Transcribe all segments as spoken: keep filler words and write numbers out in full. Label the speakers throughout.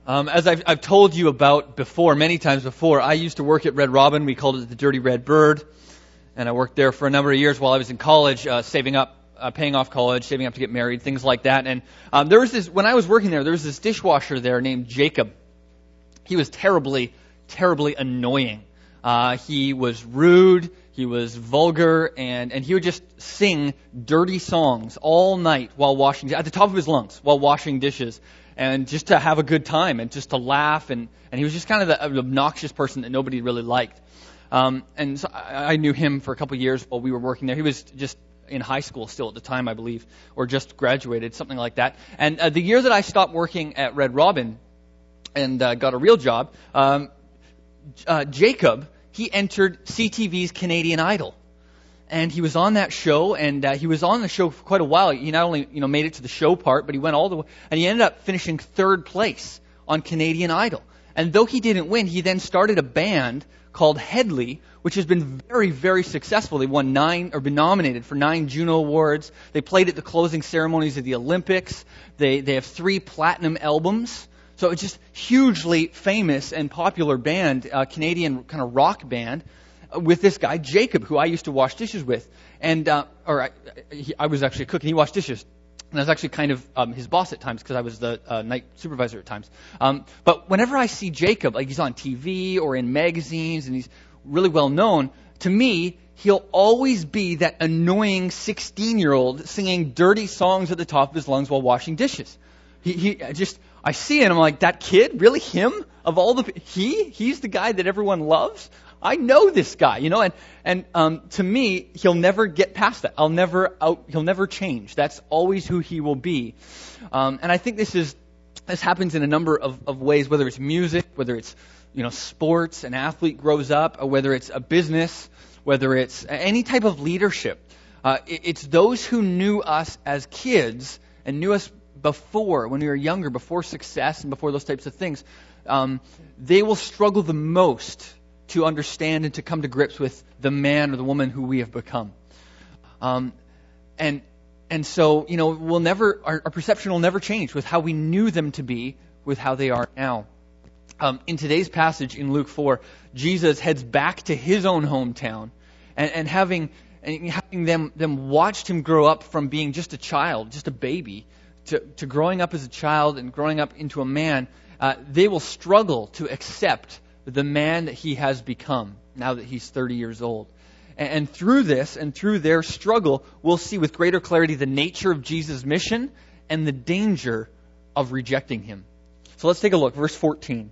Speaker 1: Um, as I've, I've told you about before, many times before, I used to work at Red Robin. We called it the Dirty Red Bird. And I worked there for a number of years while I was in college, uh, saving up, uh, paying off college, saving up to get married, things like that. And um, there was this, when I was working there, there was this dishwasher there named Jacob. He was terribly, terribly annoying. Uh, he was rude, he was vulgar, and, and he would just sing dirty songs all night while washing, at the top of his lungs, while washing dishes. And just to have a good time and just to laugh. And, and he was just kind of the, an obnoxious person that nobody really liked. Um, and so I, I knew him for a couple of years while we were working there. He was just in high school still at the time, I believe, or just graduated, something like that. And uh, the year that I stopped working at Red Robin and uh, got a real job, um, uh, Jacob, he entered C T V's Canadian Idol. And he was on that show, and uh, he was on the show for quite a while. He not only, you know, made it to the show part, but he went all the way, and he ended up finishing third place on Canadian Idol. And though he didn't win, he then started a band called Headley, which has been very, very successful. They won nine, or been nominated for nine Juno Awards. They played at the closing ceremonies of the Olympics. They they have three platinum albums. So it's just hugely famous and popular band, uh, Canadian kind of rock band, with this guy, Jacob, who I used to wash dishes with. And, uh, or I, he, I was actually a cook, and he washed dishes. And I was actually kind of um, his boss at times, because I was the uh, night supervisor at times. Um, but whenever I see Jacob, like he's on T V or in magazines, and he's really well known, to me, he'll always be that annoying sixteen-year-old singing dirty songs at the top of his lungs while washing dishes. He, he just, I see it, and I'm like, that kid? Really him? Of all the, he? He's the guy that everyone loves? I know this guy, you know, and and um, to me, he'll never get past that. I'll never out. He'll never change. That's always who he will be. Um, and I think this is this happens in a number of, of ways. Whether it's music, whether it's you know sports, an athlete grows up, or whether it's a business, whether it's any type of leadership. Uh, it, it's those who knew us as kids and knew us before, when we were younger, before success and before those types of things. Um, they will struggle the most to understand and to come to grips with the man or the woman who we have become. Um, and and so, you know, we'll never, our, our perception will never change with how we knew them to be with how they are now. Um, in today's passage in Luke four, Jesus heads back to his own hometown, and, and having and having them them watched him grow up from being just a child, just a baby, to, to growing up as a child and growing up into a man, uh, they will struggle to accept the man that he has become now that he's thirty years old. And, and through this and through their struggle, we'll see with greater clarity the nature of Jesus' mission and the danger of rejecting him. So let's take a look. Verse fourteen.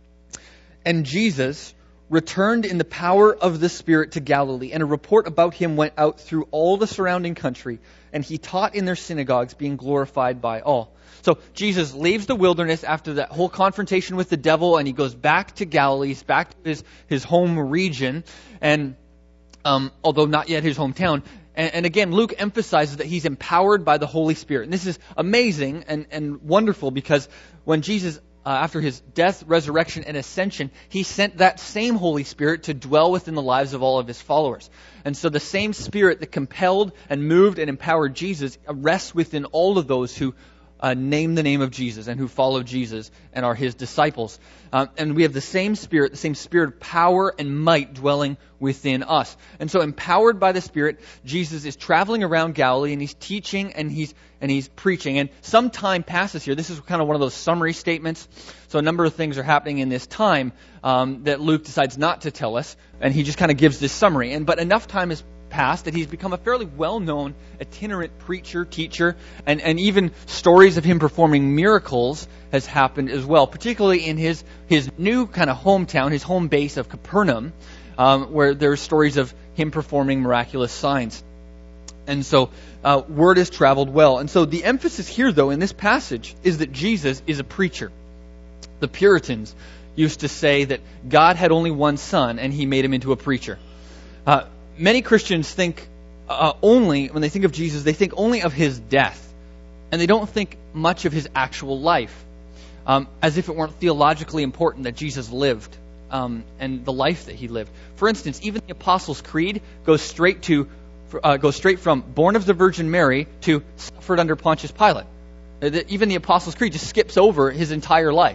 Speaker 1: And Jesus returned in the power of the Spirit to Galilee, and a report about him went out through all the surrounding country, and he taught in their synagogues, being glorified by all. So Jesus leaves the wilderness after that whole confrontation with the devil, and he goes back to Galilee, back to his, his home region, and um, although not yet his hometown. And, and again, Luke emphasizes that he's empowered by the Holy Spirit. And this is amazing and, and wonderful, because when Jesus, uh, after his death, resurrection, and ascension, he sent that same Holy Spirit to dwell within the lives of all of his followers. And so the same Spirit that compelled and moved and empowered Jesus rests within all of those who Uh, name the name of Jesus and who follow Jesus and are his disciples. Um, and we have the same Spirit, the same Spirit of power and might dwelling within us. And so empowered by the Spirit, Jesus is traveling around Galilee, and he's teaching and he's and he's preaching. And some time passes here. This is kind of one of those summary statements. So a number of things are happening in this time um, that Luke decides not to tell us. And he just kind of gives this summary. And but enough time has past that he's become a fairly well-known itinerant preacher, teacher, and, and even stories of him performing miracles has happened as well, particularly in his, his new kind of hometown, his home base of Capernaum, um, where there's stories of him performing miraculous signs. And so uh, word has traveled well. And so the emphasis here, though, in this passage is that Jesus is a preacher. The Puritans used to say that God had only one son, and he made him into a preacher. Uh, Many Christians think uh, only, when they think of Jesus, they think only of his death. And they don't think much of his actual life. Um, as if it weren't theologically important that Jesus lived um, and the life that he lived. For instance, even the Apostles' Creed goes straight to uh, goes straight from born of the Virgin Mary to suffered under Pontius Pilate. Uh, the, even the Apostles' Creed just skips over his entire life.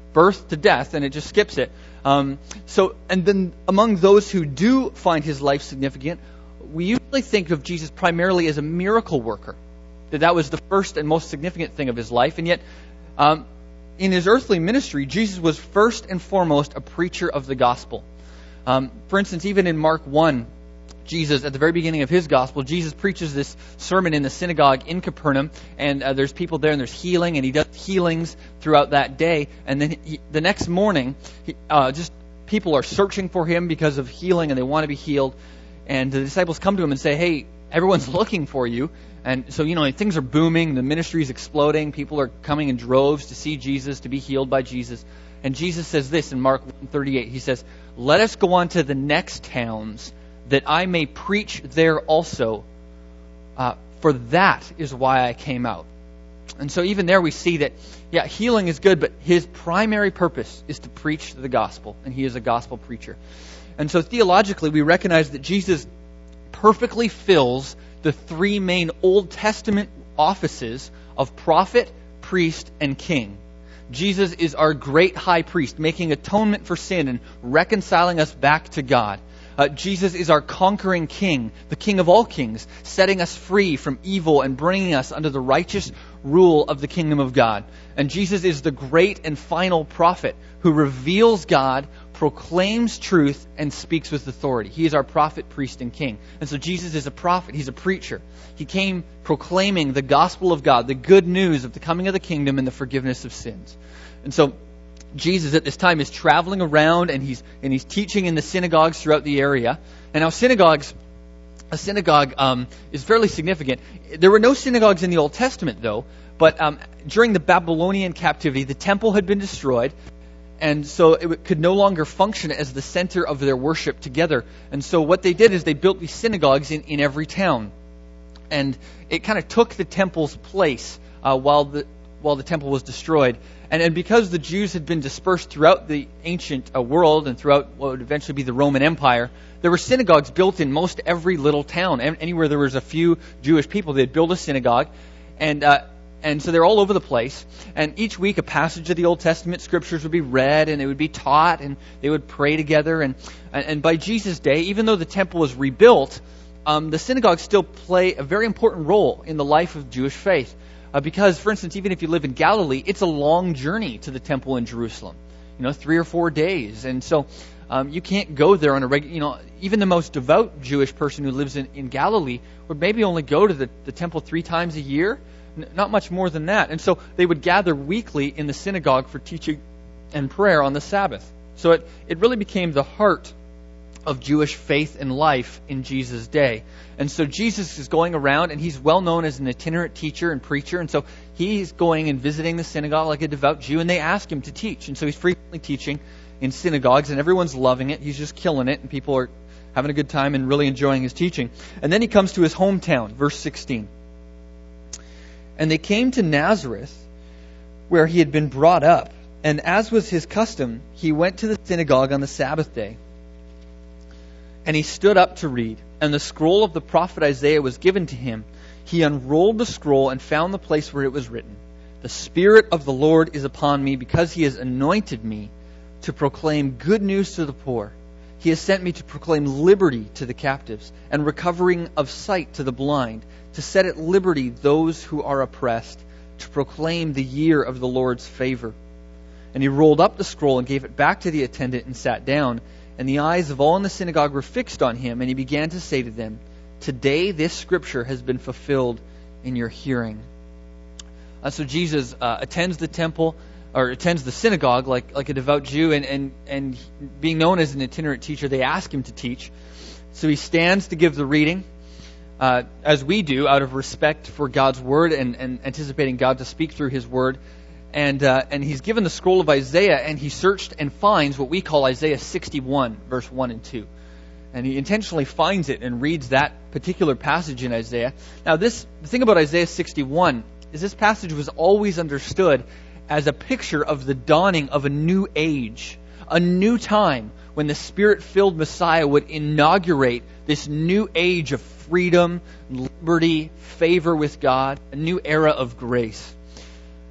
Speaker 1: birth to death, and it just skips it. Um, so, and then among those who do find his life significant, we usually think of Jesus primarily as a miracle worker. That that was the first and most significant thing of his life. And yet, um, in his earthly ministry, Jesus was first and foremost a preacher of the gospel. Um, for instance, even in Mark one, Jesus, at the very beginning of his gospel, Jesus preaches this sermon in the synagogue in Capernaum, and uh, there's people there, and there's healing, and he does healings throughout that day. And then he, the next morning, he, uh, just people are searching for him because of healing, and they want to be healed. And the disciples come to him and say, hey, everyone's looking for you. And so, you know, things are booming, the ministry is exploding, people are coming in droves to see Jesus, to be healed by Jesus. And Jesus says this in Mark one thirty-eight. He says, let us go on to the next towns, that I may preach there also, uh, for that is why I came out. And so even there we see that, yeah, healing is good, but his primary purpose is to preach the gospel, and he is a gospel preacher. And so theologically we recognize that Jesus perfectly fills the three main Old Testament offices of prophet, priest, and king. Jesus is our great high priest, making atonement for sin and reconciling us back to God. Uh, Jesus is our conquering king, the king of all kings, setting us free from evil and bringing us under the righteous rule of the kingdom of God. And Jesus is the great and final prophet who reveals God, proclaims truth, and speaks with authority. He is our prophet, priest, and king. And so Jesus is a prophet. He's a preacher. He came proclaiming the gospel of God, the good news of the coming of the kingdom and the forgiveness of sins. And so Jesus at this time is traveling around, and he's and he's teaching in the synagogues throughout the area. And now synagogues, a synagogue um, is fairly significant. There were no synagogues in the Old Testament, though. But um, during the Babylonian captivity, the temple had been destroyed, and so it could no longer function as the center of their worship together. And so what they did is they built these synagogues in, in every town, and it kind of took the temple's place uh, while the while the temple was destroyed. And, and because the Jews had been dispersed throughout the ancient uh, world and throughout what would eventually be the Roman Empire, there were synagogues built in most every little town. Anywhere there was a few Jewish people, they'd build a synagogue. And uh, and so they're all over the place. And each week a passage of the Old Testament scriptures would be read, and it would be taught, and they would pray together. And, and by Jesus' day, even though the temple was rebuilt, um, the synagogues still play a very important role in the life of Jewish faith. Uh, because, for instance, even if you live in Galilee, it's a long journey to the temple in Jerusalem. You know, three or four days. And so um, you can't go there on a regular, you know, even the most devout Jewish person who lives in, in Galilee would maybe only go to the, the temple three times a year. N- not much more than that. And so they would gather weekly in the synagogue for teaching and prayer on the Sabbath. So it, it really became the heart of Jewish faith and life in Jesus' day. And so Jesus is going around, and he's well known as an itinerant teacher and preacher. And so he's going and visiting the synagogue like a devout Jew, and they ask him to teach. And so he's frequently teaching in synagogues, and everyone's loving it. He's just killing it, and people are having a good time and really enjoying his teaching. And then he comes to his hometown, verse sixteen. And they came to Nazareth, where he had been brought up. And as was his custom, he went to the synagogue on the Sabbath day. And he stood up to read, and the scroll of the prophet Isaiah was given to him. He unrolled the scroll and found the place where it was written, "The Spirit of the Lord is upon me, because he has anointed me to proclaim good news to the poor. He has sent me to proclaim liberty to the captives, and recovering of sight to the blind, to set at liberty those who are oppressed, to proclaim the year of the Lord's favor." And he rolled up the scroll and gave it back to the attendant and sat down. And the eyes of all in the synagogue were fixed on him, and he began to say to them, "Today this scripture has been fulfilled in your hearing." Uh, so Jesus uh, attends the temple, or attends the synagogue like, like a devout Jew, and, and, and being known as an itinerant teacher, they ask him to teach. So he stands to give the reading, uh, as we do, out of respect for God's word and, and anticipating God to speak through his word. And uh, and he's given the scroll of Isaiah, and he searched and finds what we call Isaiah sixty-one, verse one and two. And he intentionally finds it and reads that particular passage in Isaiah. Now, this the thing about Isaiah sixty-one is this passage was always understood as a picture of the dawning of a new age, a new time when the Spirit-filled Messiah would inaugurate this new age of freedom, liberty, favor with God, a new era of grace.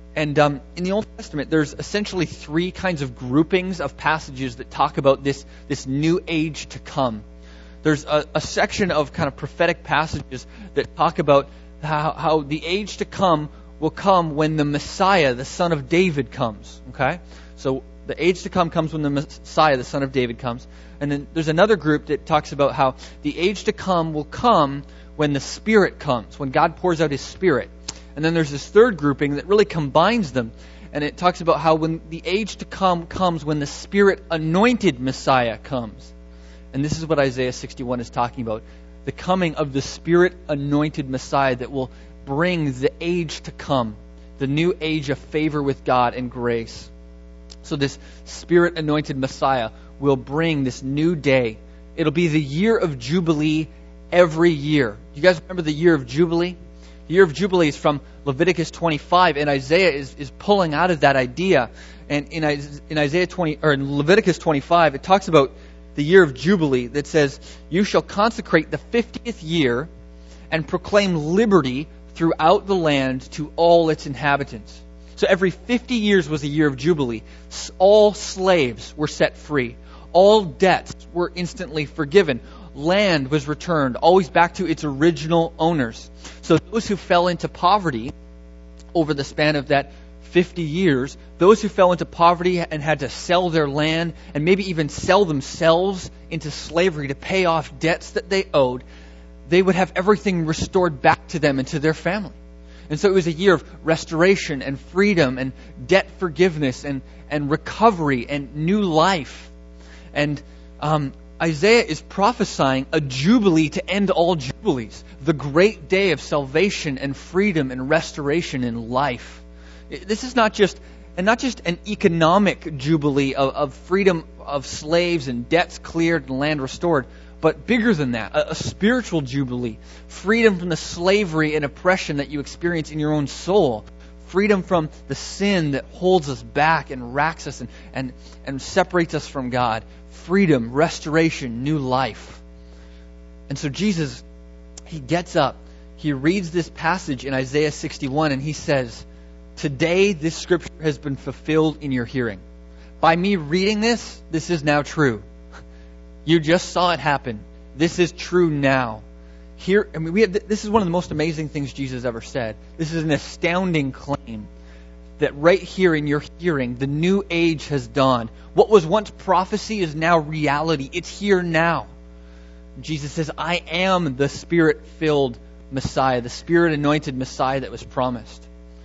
Speaker 1: And um, in the Old Testament, there's essentially three kinds of groupings of passages that talk about this, this new age to come. There's a, a section of kind of prophetic passages that talk about how, how the age to come will come when the Messiah, the son of David, comes. Okay? So the age to come comes when the Messiah, the son of David, comes. And then there's another group that talks about how the age to come will come when the Spirit comes, when God pours out His Spirit. And then there's this third grouping that really combines them. And it talks about how when the age to come comes when the Spirit-anointed Messiah comes. And this is what Isaiah sixty-one is talking about. The coming of the Spirit-anointed Messiah that will bring the age to come. The new age of favor with God and grace. So this Spirit-anointed Messiah will bring this new day. It'll be the year of Jubilee every year. You guys remember the year of Jubilee? The year of Jubilee is from Leviticus twenty-five, and Isaiah is, is pulling out of that idea. And in, in Isaiah twenty or in Leviticus twenty-five, it talks about the year of Jubilee that says, "You shall consecrate the fiftieth year and proclaim liberty throughout the land to all its inhabitants." So every fifty years was a year of Jubilee. All slaves were set free. All debts were instantly forgiven. Land was returned, always back to its original owners. So those who fell into poverty over the span of that fifty years, those who fell into poverty and had to sell their land and maybe even sell themselves into slavery to pay off debts that they owed, they would have everything restored back to them and to their family. And so it was a year of restoration and freedom and debt forgiveness and, and recovery and new life. And um, Isaiah is prophesying a jubilee to end all jubilees. The great day of salvation and freedom and restoration in life. This is not just and not just an economic jubilee of, of freedom of slaves and debts cleared and land restored, but bigger than that, a, a spiritual jubilee. Freedom from the slavery and oppression that you experience in your own soul. Freedom from the sin that holds us back and racks us and, and, and separates us from God. Freedom, restoration, new life. And so Jesus, He gets up. He reads this passage in Isaiah sixty-one and He says, "Today this scripture has been fulfilled in your hearing." By me reading this, this is now true. You just saw it happen. This is true now. Here, I mean, we have, this is one of the most amazing things Jesus ever said. This is an astounding claim that right here in your hearing, the new age has dawned. What was once prophecy is now reality. It's here now. Jesus says, "I am the Spirit-filled Messiah, the Spirit-anointed Messiah that was promised."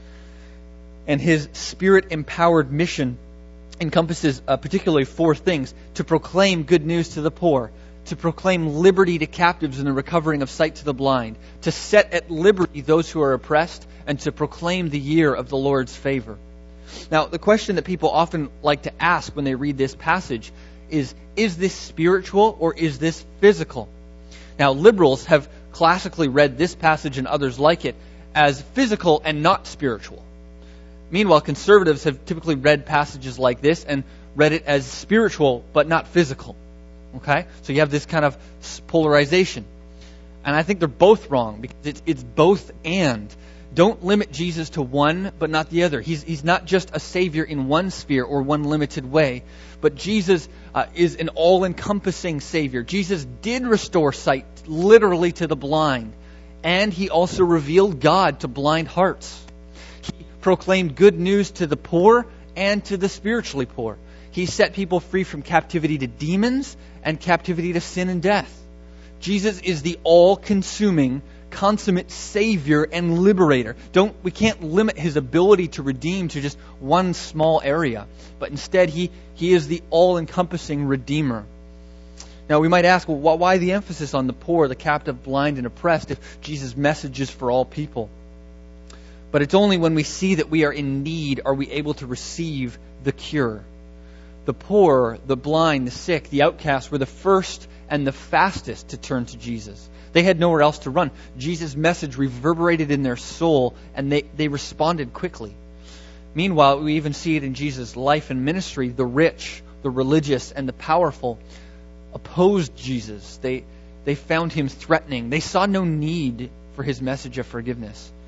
Speaker 1: And His Spirit-empowered mission encompasses uh, particularly four things: to proclaim good news to the poor, to proclaim liberty to captives and the recovering of sight to the blind, to set at liberty those who are oppressed, and to proclaim the year of the Lord's favor. Now, the question that people often like to ask when they read this passage is, is this spiritual or is this physical? Now, liberals have classically read this passage and others like it as physical and not spiritual. Meanwhile, conservatives have typically read passages like this and read it as spiritual but not physical. Okay? So you have this kind of polarization. And I think they're both wrong because it's, it's both and. Don't limit Jesus to one but not the other. He's, he's not just a Savior in one sphere or one limited way, but Jesus uh, is an all-encompassing Savior. Jesus did restore sight literally to the blind, and He also revealed God to blind hearts. He proclaimed good news to the poor and to the spiritually poor. He set people free from captivity to demons and captivity to sin and death. Jesus is the all-consuming, consummate Savior and liberator. Don't we can't limit His ability to redeem to just one small area, but instead He He is the all-encompassing Redeemer. Now we might ask, well, why the emphasis on the poor, the captive, blind, and oppressed if Jesus' message is for all people? But it's only when we see that we are in need are we able to receive the cure. The poor, the blind, the sick, the outcast were the first and the fastest to turn to Jesus. They had nowhere else to run. Jesus' message reverberated in their soul, and they, they responded quickly. Meanwhile, we even see it in Jesus' life and ministry. The rich, the religious, and the powerful opposed Jesus. They, they found Him threatening. They saw no need for His message of forgiveness.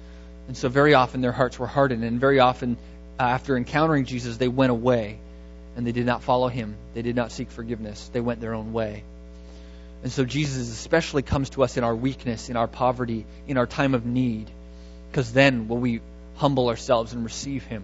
Speaker 1: And so very often their hearts were hardened, and very often uh, after encountering Jesus, they went away, and they did not follow Him. They did not seek forgiveness. They went their own way. And so Jesus especially comes to us in our weakness, in our poverty, in our time of need, because then will we humble ourselves and receive Him.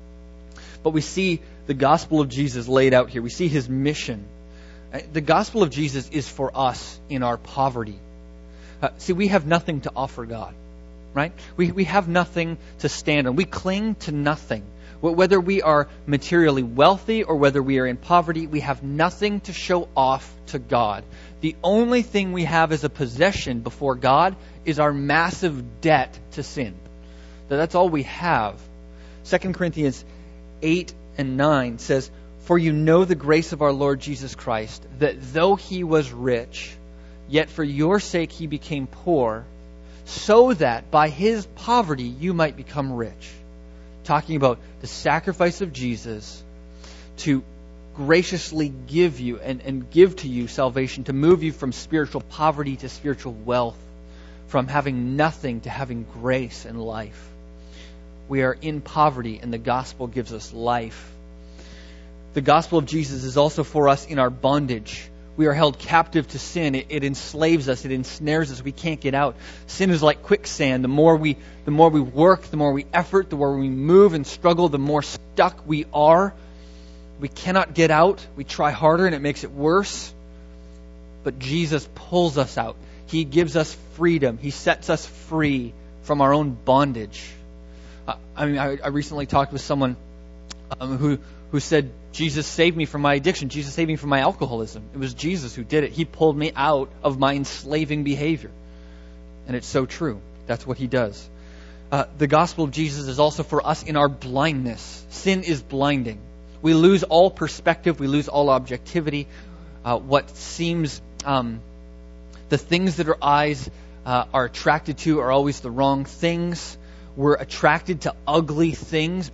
Speaker 1: But we see the gospel of Jesus laid out here. We see His mission. The gospel of Jesus is for us in our poverty. Uh, see, we have nothing to offer God, right? We we have nothing to stand on. We cling to nothing. Whether we are materially wealthy or whether we are in poverty, we have nothing to show off to God. The only thing we have as a possession before God is our massive debt to sin. That's all we have. Second Corinthians eight and nine says, "For you know the grace of our Lord Jesus Christ, that though He was rich, yet for your sake He became poor, so that by His poverty you might become rich." Talking about the sacrifice of Jesus to graciously give you and, and give to you salvation, to move you from spiritual poverty to spiritual wealth, from having nothing to having grace and life. We are in poverty, and the gospel gives us life. The gospel of Jesus is also for us in our bondage. We are held captive to sin. It, it enslaves us. It ensnares us. We can't get out. Sin is like quicksand. The more we, the more we work, the more we effort, the more we move and struggle, the more stuck we are. We cannot get out. We try harder, and it makes it worse. But Jesus pulls us out. He gives us freedom. He sets us free from our own bondage. Uh, I mean, I, I recently talked with someone um, who who said, Jesus saved me from my addiction. Jesus saved me from my alcoholism. It was Jesus who did it. He pulled me out of my enslaving behavior. And it's so true. That's what He does. Uh, the gospel of Jesus is also for us in our blindness. Sin is blinding. We lose all perspective. We lose all objectivity. Uh, what seems, um, the things that our eyes uh, are attracted to are always the wrong things. We're attracted to ugly things.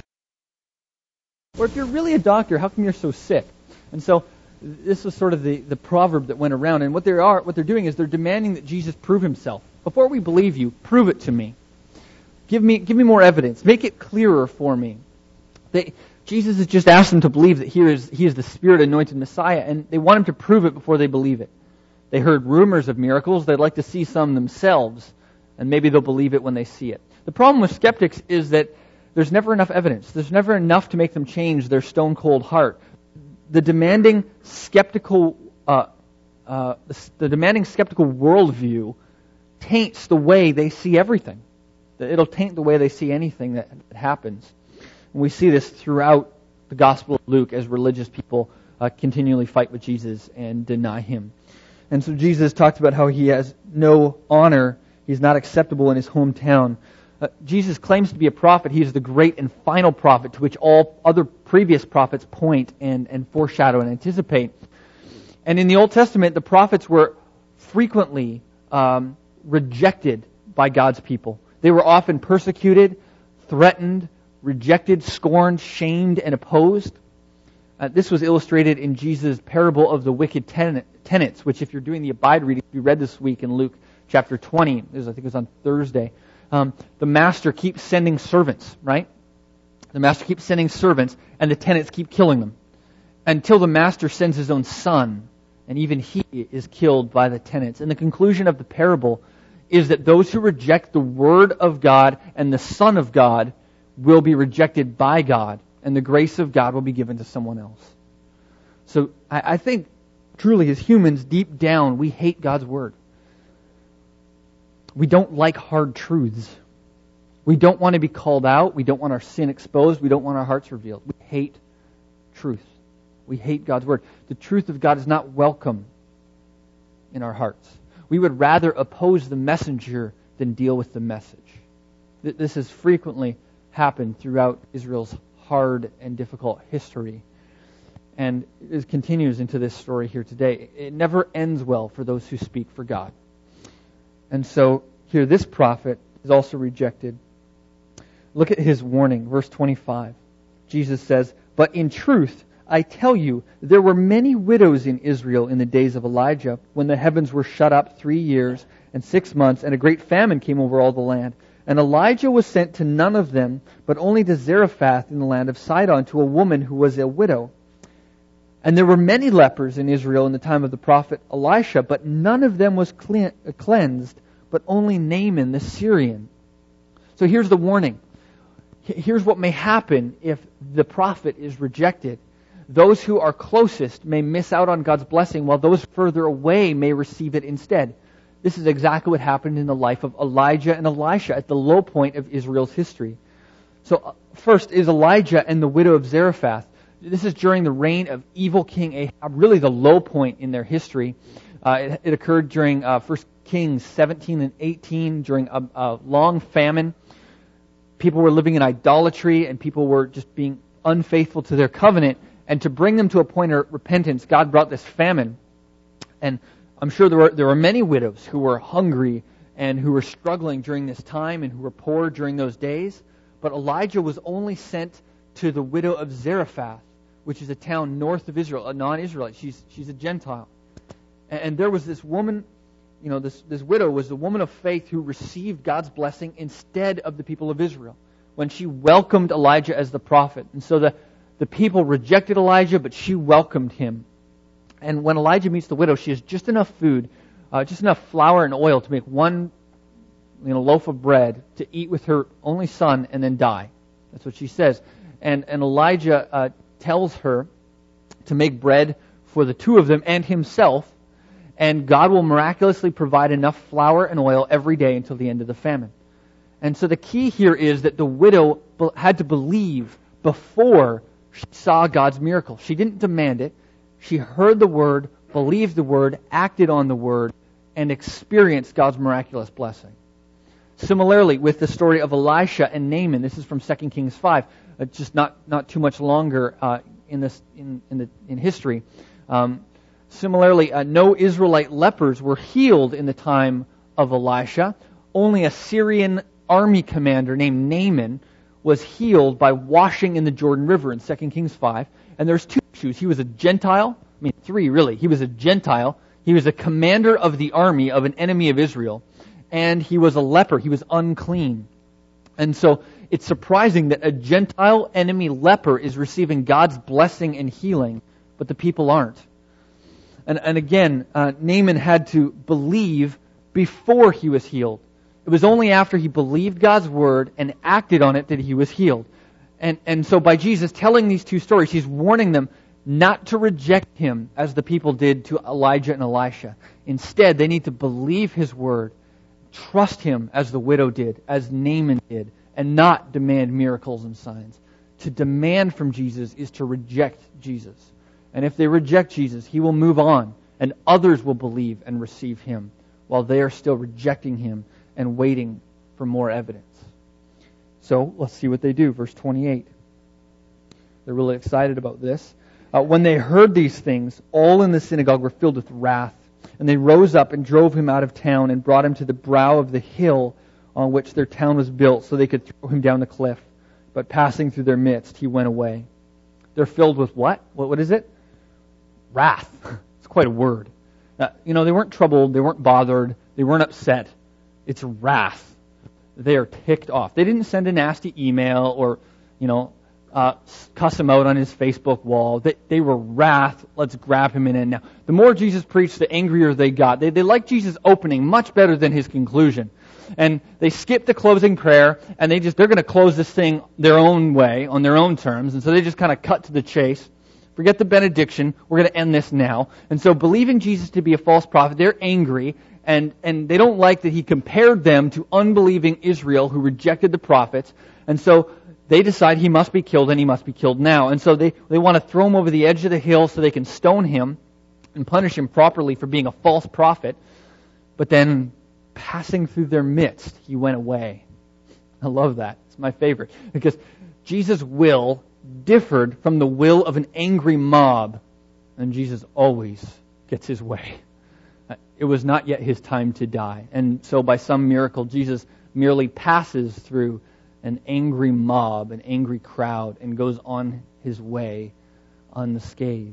Speaker 1: Or if you're really a doctor, how come you're so sick? And so this was sort of the, the proverb that went around. And what they are, what they're doing is they're demanding that Jesus prove Himself. Before we believe you, prove it to me. Give me, give me more evidence. Make it clearer for me. They, Jesus has just asked them to believe that he is, he is the Spirit-anointed Messiah, and they want Him to prove it before they believe it. They heard rumors of miracles. They'd like to see some themselves, and maybe they'll believe it when they see it. The problem with skeptics is that there's never enough evidence. There's never enough to make them change their stone-cold heart. The demanding skeptical, uh, uh, the demanding skeptical worldview taints the way they see everything. It'll taint the way they see anything that happens. And we see this throughout the Gospel of Luke as religious people uh, continually fight with Jesus and deny Him. And so Jesus talks about how He has no honor. He's not acceptable in His hometown. Uh, Jesus claims to be a prophet. He is the great and final prophet to which all other previous prophets point and, and foreshadow and anticipate. And in the Old Testament, the prophets were frequently um, rejected by God's people. They were often persecuted, threatened, rejected, scorned, shamed, and opposed. Uh, this was illustrated in Jesus' parable of the wicked ten- tenants, which if you're doing the Abide reading, we read this week in Luke chapter twenty. It was, I think it was on Thursday. Um, the master keeps sending servants, right? The master keeps sending servants, and the tenants keep killing them. Until the master sends his own son, and even he is killed by the tenants. And the conclusion of the parable is that those who reject the Word of God and the Son of God will be rejected by God, and the grace of God will be given to someone else. So I, I think truly as humans, deep down, we hate God's Word. We don't like hard truths. We don't want to be called out. We don't want our sin exposed. We don't want our hearts revealed. We hate truth. We hate God's Word. The truth of God is not welcome in our hearts. We would rather oppose the messenger than deal with the message. This has frequently happened throughout Israel's hard and difficult history. And it continues into this story here today. It never ends well for those who speak for God. And so here this prophet is also rejected. Look at his warning, verse twenty-five. Jesus says, "But in truth, I tell you, there were many widows in Israel in the days of Elijah, when the heavens were shut up three years and six months, and a great famine came over all the land.
Speaker 2: And Elijah was sent to none of them, but only to Zarephath in the land of Sidon, to a woman who was a widow. And there were many lepers in Israel in the time of the prophet Elisha, but none of them was cle- cleansed, but only Naaman the Syrian. So here's the warning. Here's what may happen if the prophet is rejected. Those who are closest may miss out on God's blessing, while those further away may receive it instead. This is exactly what happened in the life of Elijah and Elisha at the low point of Israel's history. So first is Elijah and the widow of Zarephath. This is during the reign of evil King Ahab, really the low point in their history. Uh, it, it occurred during uh, First Kings seventeen and eighteen, during a, a long famine. People were living in idolatry, and people were just being unfaithful to their covenant. And to bring them to a point of repentance, God brought this famine. And I'm sure there were there were many widows who were hungry and who were struggling during this time and who were poor during those days. But Elijah was only sent to the widow of Zarephath, which is a town north of Israel, a non-Israelite. She's she's a Gentile. And, and there was this woman, you know, this, this widow was a woman of faith who received God's blessing instead of the people of Israel when she welcomed Elijah as the prophet. And so the, the people rejected Elijah, but she welcomed him. And when Elijah meets the widow, she has just enough food, uh, just enough flour and oil to make one you know, loaf of bread to eat with her only son and then die. That's what she says. And, and Elijah uh, tells her to make bread for the two of them and himself, and God will miraculously provide enough flour and oil every day until the end of the famine. And so the key here is that the widow had to believe before she saw God's miracle. She didn't demand it. She heard the word, believed the word, acted on the word, and experienced God's miraculous blessing. Similarly, with the story of Elisha and Naaman, this is from Second Kings five, uh, just not, not too much longer uh, in this in in, the, in history. Um, similarly, uh, no Israelite lepers were healed in the time of Elisha. Only a Syrian army commander named Naaman was healed by washing in the Jordan River in Second Kings five. And there's two issues. He was a Gentile. I mean, three really. He was a Gentile. He was a commander of the army of an enemy of Israel. And he was a leper. He was unclean. And so it's surprising that a Gentile enemy leper is receiving God's blessing and healing, but the people aren't. And, and again, uh, Naaman had to believe before he was healed. It was only after he believed God's word and acted on it that he was healed. And, and so by Jesus telling these two stories, he's warning them not to reject him as the people did to Elijah and Elisha. Instead, they need to believe his word, trust him as the widow did, as Naaman did, and not demand miracles and signs. To demand from Jesus is to reject Jesus. And if they reject Jesus, he will move on, and others will believe and receive him, while they are still rejecting him and waiting for more evidence. So let's see what they do. Verse twenty-eight. They're really excited about this. Uh, when they heard these things, all in the synagogue were filled with wrath. And they rose up and drove him out of town and brought him to the brow of the hill on which their town was built so they could throw him down the cliff. But passing through their midst, he went away. They're filled with what? What, what is it? Wrath. It's quite a word. Uh, you know, they weren't troubled. They weren't bothered. They weren't upset. It's wrath. They are ticked off. They didn't send a nasty email or, you know, uh, cuss him out on his Facebook wall. They, they were wrath. Let's grab him in. And now, the more Jesus preached, the angrier they got. They, they liked Jesus' opening much better than his conclusion. And they skipped the closing prayer, and they just, they're going to close this thing their own way, on their own terms. And so they just kind of cut to the chase. Forget the benediction. We're going to end this now. And so believing Jesus to be a false prophet, they're angry. And, and they don't like that he compared them to unbelieving Israel who rejected the prophets. And so they decide he must be killed, and he must be killed now. And so they, they want to throw him over the edge of the hill so they can stone him and punish him properly for being a false prophet. But then, passing through their midst, he went away. I love that. It's my favorite. Because Jesus' will differed from the will of an angry mob. And Jesus always gets his way. It was not yet his time to die. And so by some miracle, Jesus merely passes through an angry mob, an angry crowd, and goes on his way unscathed.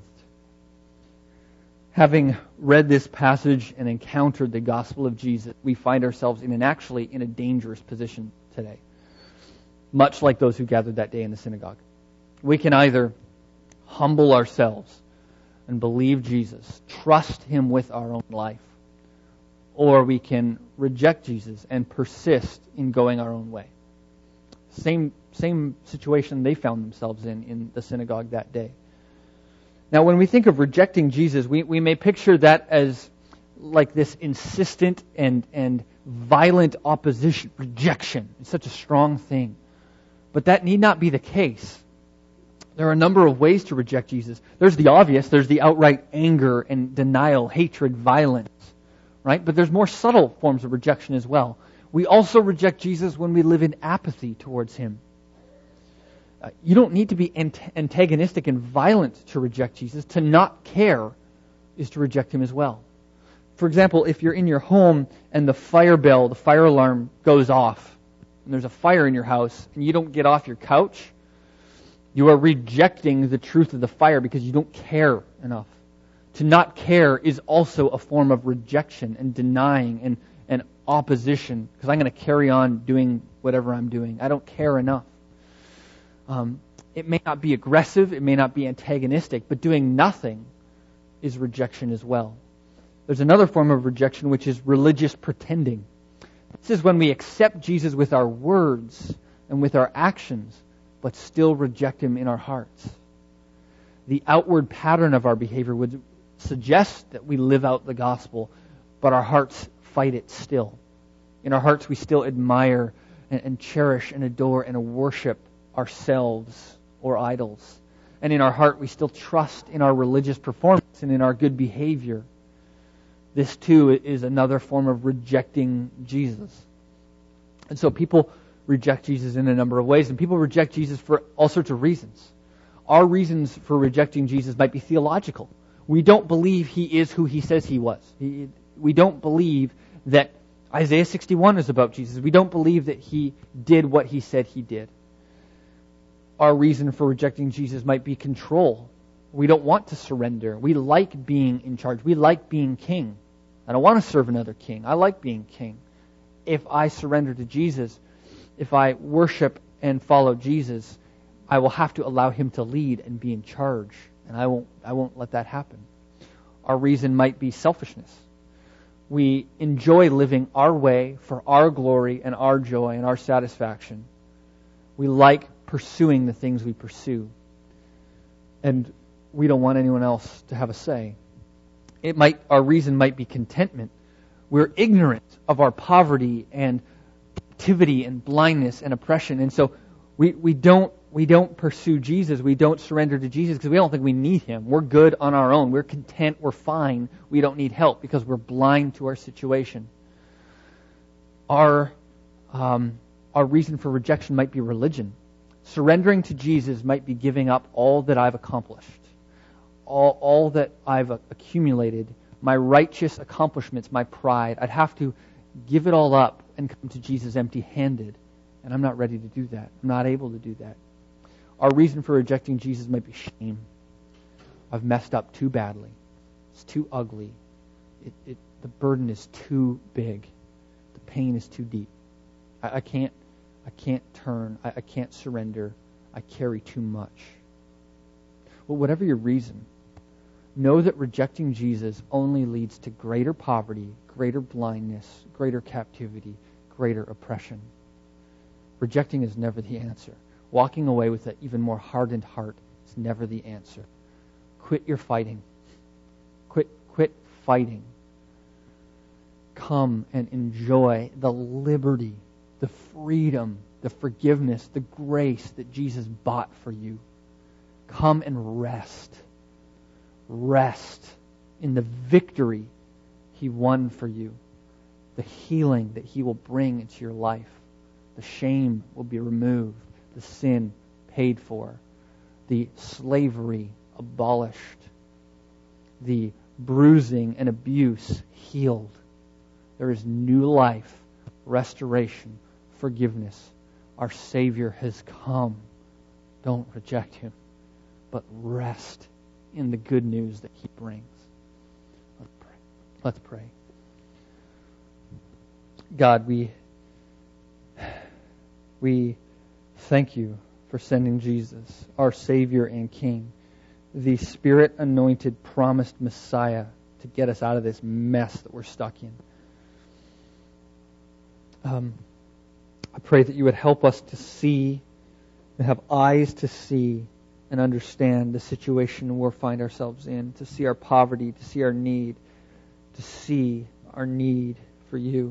Speaker 2: Having read this passage and encountered the gospel of Jesus, we find ourselves in an actually in a dangerous position today, much like those who gathered that day in the synagogue. We can either humble ourselves and believe Jesus, trust Him with our own life, or we can reject Jesus and persist in going our own way. Same, same situation they found themselves in in the synagogue that day. Now, when we think of rejecting Jesus, we, we may picture that as like this insistent and, and violent opposition, rejection. It's such a strong thing. But that need not be the case. There are a number of ways to reject Jesus. There's the obvious. There's the outright anger and denial, hatred, violence. Right? But there's more subtle forms of rejection as well. We also reject Jesus when we live in apathy towards Him. Uh, you don't need to be ant- antagonistic and violent to reject Jesus. To not care is to reject Him as well. For example, if you're in your home and the fire bell, the fire alarm goes off, and there's a fire in your house, and you don't get off your couch, you are rejecting the truth of the fire because you don't care enough. To not care is also a form of rejection and denying and, and opposition, because I'm going to carry on doing whatever I'm doing. I don't care enough. Um, it may not be aggressive, it may not be antagonistic, but doing nothing is rejection as well. There's another form of rejection, which is religious pretending. This is when we accept Jesus with our words and with our actions, but still reject Him in our hearts. The outward pattern of our behavior would suggest that we live out the gospel, but our hearts fight it still. In our hearts, we still admire and, and cherish and adore and worship ourselves or idols. And in our heart, we still trust in our religious performance and in our good behavior. This too is another form of rejecting Jesus. And so people reject Jesus in a number of ways, and people reject Jesus for all sorts of reasons. Our reasons for rejecting Jesus might be theological. We don't believe He is who He says He was. He, we don't believe that Isaiah sixty-one is about Jesus. We don't believe that He did what He said He did. Our reason for rejecting Jesus might be control. We don't want to surrender. We like being in charge. We like being king. I don't want to serve another king. I like being king. If I surrender to Jesus, if I worship and follow Jesus, I will have to allow Him to lead and be in charge. And I won't, I won't let that happen. Our reason might be selfishness. We enjoy living our way for our glory and our joy and our satisfaction. We like pursuing the things we pursue. And we don't want anyone else to have a say. It might, our reason might be contentment. We're ignorant of our poverty and captivity and blindness and oppression. And so we, we don't we don't pursue Jesus. We don't surrender to Jesus because we don't think we need Him. We're good on our own. We're content. We're fine. We don't need help because we're blind to our situation. Our um, our reason for rejection might be religion. Surrendering to Jesus might be giving up all that I've accomplished, all, all that I've accumulated, my righteous accomplishments, my pride. I'd have to give it all up and come to Jesus empty-handed. And I'm not ready to do that. I'm not able to do that. Our reason for rejecting Jesus might be shame. I've messed up too badly. It's too ugly. It, it, the burden is too big. The pain is too deep. I, I can't I can't turn. I, I can't surrender. I carry too much. Well, whatever your reason, know that rejecting Jesus only leads to greater poverty, greater blindness, greater captivity, greater oppression. Rejecting is never the answer. Walking away with an even more hardened heart is never the answer. Quit your fighting. Quit, quit fighting. Come and enjoy the liberty, the freedom, the forgiveness, the grace that Jesus bought for you. Come and rest. Rest in the victory He won for you. The healing that He will bring into your life. The shame will be removed. The sin paid for. The slavery abolished. The bruising and abuse healed. There is new life, restoration, forgiveness. Our Savior has come. Don't reject Him, but rest in the good news that He brings. Let's pray. Let's pray. God, we We thank you for sending Jesus, our Savior and King, the Spirit-anointed, promised Messiah to get us out of this mess that we're stuck in. Um, I pray that you would help us to see, and have eyes to see and understand the situation we'll find ourselves in, to see our poverty, to see our need, to see our need for you.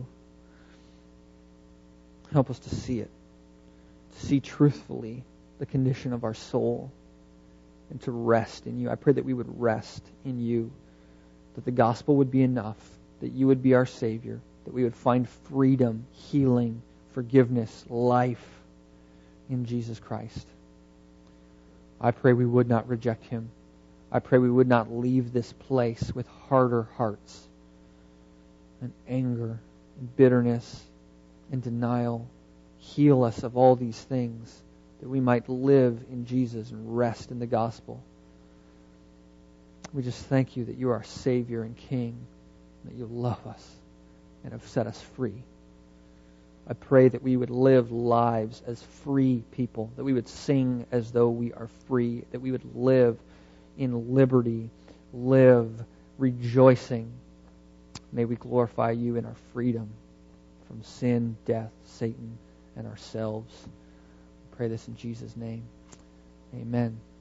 Speaker 2: Help us to see it, to see truthfully the condition of our soul, and to rest in you. I pray that we would rest in you, that the gospel would be enough, that you would be our Savior, that we would find freedom, healing, forgiveness, life in Jesus Christ. I pray we would not reject Him. I pray we would not leave this place with harder hearts and anger and bitterness and denial. Heal us of all these things, that we might live in Jesus and rest in the gospel. We just thank you that you are our Savior and King, that you love us and have set us free. I pray that we would live lives as free people, that we would sing as though we are free, that we would live in liberty, live rejoicing. May we glorify you in our freedom from sin, death, Satan, and ourselves. I pray this in Jesus' name. Amen.